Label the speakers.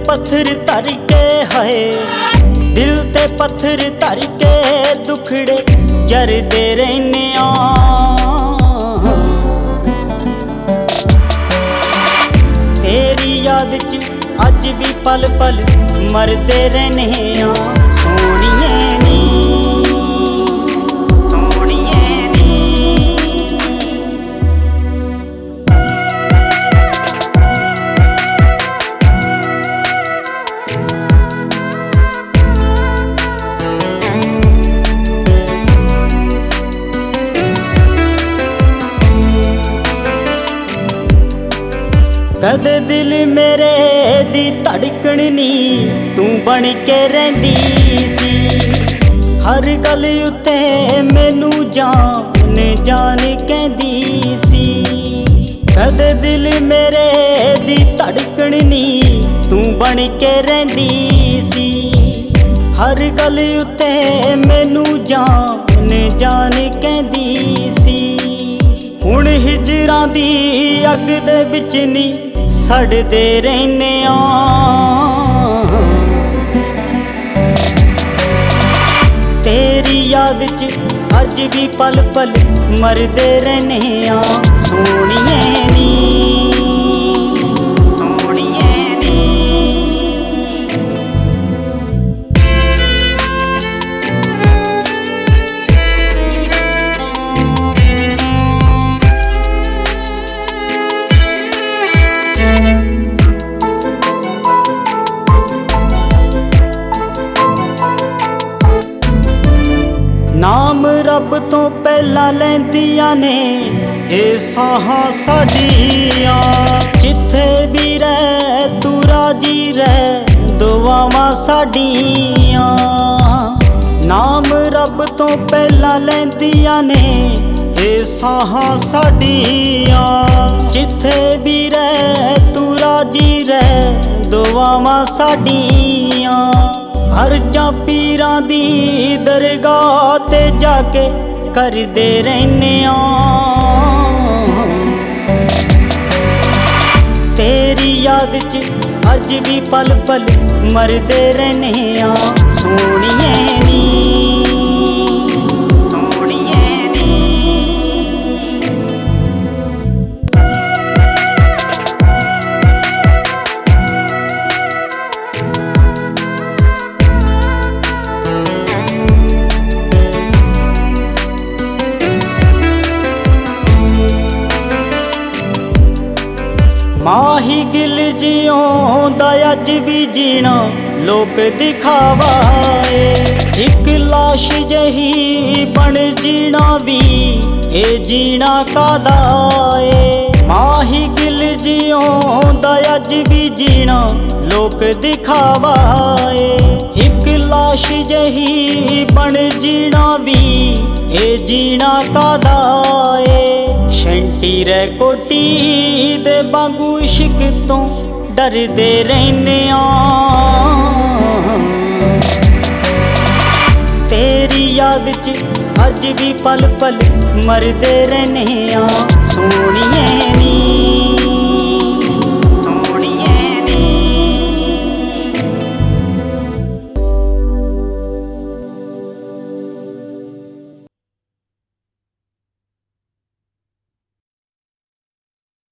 Speaker 1: पत्थर धर के हाय, दिल ते पत्थर धर के दुखड़े जरदे रहने तेरी याद च अज भी पल पल मरदे रहने सोनिए नी। कदे दिल मेरे दी धड़कन नी तू बन के रहिंदी सी, हर गल उत्ते मैनू जान जान कहंदी सी। कदे दिल मेरे दी धड़कन नी तू बन के रहिंदी सी, हर गल उत्ते मैनू जान जान कहंदी सी। हुण हिजरां दी अग दे विच नी सड़दे रहने तेरी याद च अज भी पल पल मरदे रहने सोनिए नी। नाम रब तो पहला लैंदियां ने ये साहां साडियां, जिथे भी रह तू राजी रह दुआवां साडियां। नाम रब तो पहला लैंदियां ने ये साहां साडियां, जिथे भी रह तू राजी रह दुआवां साडियां। अर्जां पीरां दी दरगाह ते जाके करदे रहने तेरी याद च अज भी पल पल मरदे रहने सोनिए नी। माही गिल जियोंदा अज भी जीना लोक दिखावा ए, एक लाश जही बन जीना भी ए जीना कादा ए। माही गिल जियोंदा अज भी जीना लोक दिखावा ए, एक लाश जही बन जीना भी ए जीना कादा ए। शंटी रे कोटी दे वांगू इश्क तो डरदे रहने तेरी याद च अज भी पल पल मरदे रहने सोनिए नी।